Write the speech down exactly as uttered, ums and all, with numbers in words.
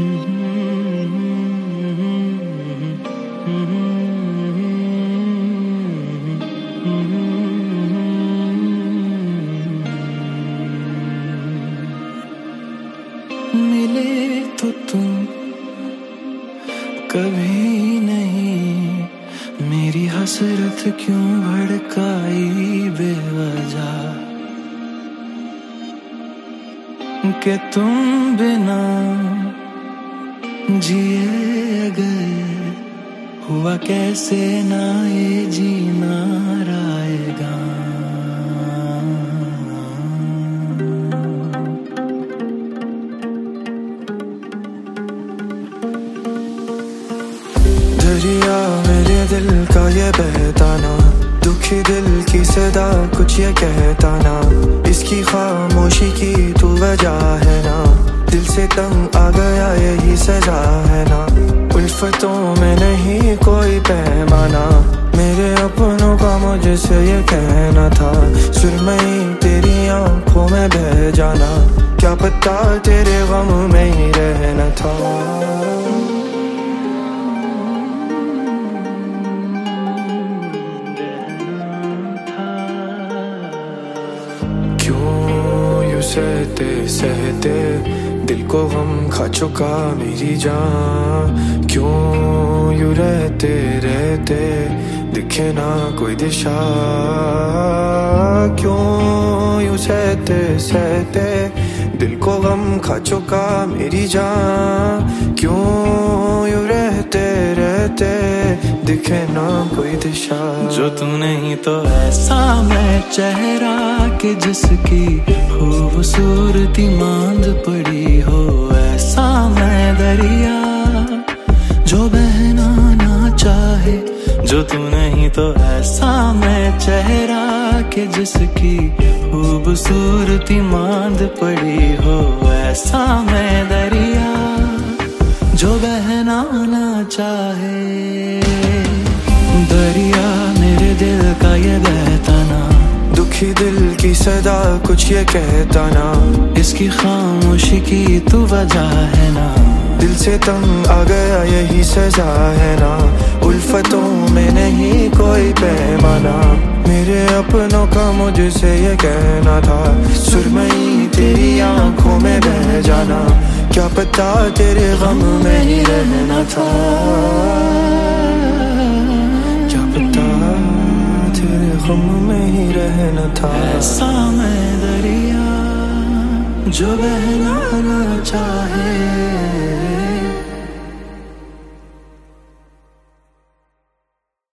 मिले तो तुम कभी नहीं, मेरी हसरत क्यों भड़काई बेवजह, कि तुम बिना जिए गए, हुआ कैसे ना ये जीना राएगा। दरिया मेरे दिल का ये बहताना, दुखी दिल की सदा कुछ ये कहता ना, इसकी खामोशी की तू वजह है ना, दिल से तंग आ गया यही सजा है ना, उल्फतों में नहीं कोई पैमाना, मेरे अपनों का मुझसे ये कहना था, सुरमई तेरी आंखों में बह जाना, क्या पता तेरे गम में ही रहना था। सहते सहते दिल को गम खा चुका मेरी जान, क्यों यूं रहते रहते दिखे ना कोई दिशा, क्यों यूं सहते सहते दिल को गम खा चुका मेरी जान, क्यों यूं रहते रहते दिखे ना कोई दिशा। जो तू नहीं तो ऐसा मैं चेहरा कि जिसकी खूबसूरती मांद पड़ी हो, ऐसा मैं दरिया जो बहना ना चाहे, जो तू नहीं तो ऐसा मैं चेहरा कि जिसकी खूबसूरती मांद पड़ी हो, ऐसा मैं दरिया जो बहना ना चाहे। दरिया मेरे दिल का ये बहताना, दुखी दिल की सदा कुछ ये कहता ना, इसकी खामोशी की तू वजह है ना, दिल से तंग आ गया यही सजा है ना, उल्फतों में नहीं कोई पैमाना, मेरे अपनों का मुझसे ये कहना था, सुरमई तेरी आंखों में बह जाना, क्या पता तेरे गम में ही रहना था, क्या पता तेरे गम में ही रहना था। ऐसा मैं दरिया जो बहना ना चाहे।